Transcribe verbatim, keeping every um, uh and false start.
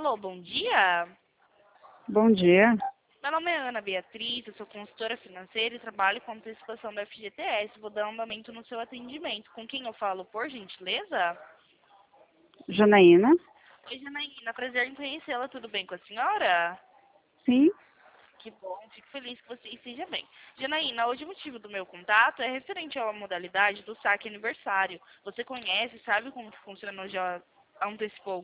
Alô, bom dia. Bom dia. Meu nome é Ana Beatriz, eu sou consultora financeira e trabalho com antecipação da F G T S. Vou dar andamento no seu atendimento. Com quem eu falo, por gentileza? Janaína? Oi, Janaína, prazer em conhecê-la. Tudo bem com a senhora? Sim. Que bom, fico feliz que você esteja bem. Janaína, hoje o motivo do meu contato é referente à modalidade do saque aniversário. Você conhece, sabe como que funciona, já antecipou